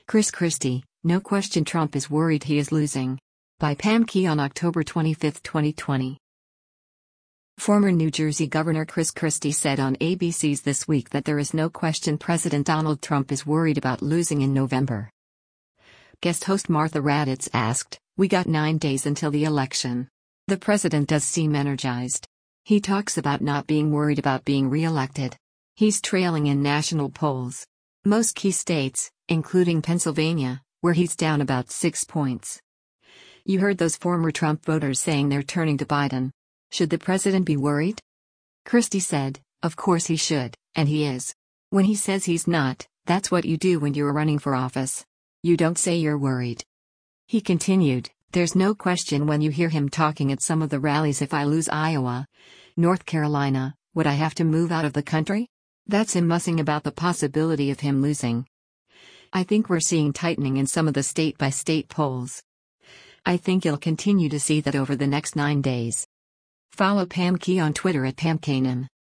Chris Christie, no question Trump is worried he is losing. By Pam Key on October 25, 2020. Former New Jersey Governor Chris Christie said on ABC's This Week that there is no question President Donald Trump is worried about losing in November. Guest host Martha Raddatz asked, "We got 9 days until the election. The president does seem energized. He talks about not being worried about being re-elected. He's trailing in national polls. Most key states, including Pennsylvania, where he's down about 6 points. You heard those former Trump voters saying they're turning to Biden. Should the president be worried?" Christie said, "Of course he should, and he is. When he says he's not, that's what you do when you're running for office. You don't say you're worried." He continued, "There's no question when you hear him talking at some of the rallies, if I lose Iowa, North Carolina, would I have to move out of the country? That's him mussing about the possibility of him losing. I think we're seeing tightening in some of the state-by-state polls. I think you'll continue to see that over the next 9 days." Follow Pam Key on Twitter at PamKanan.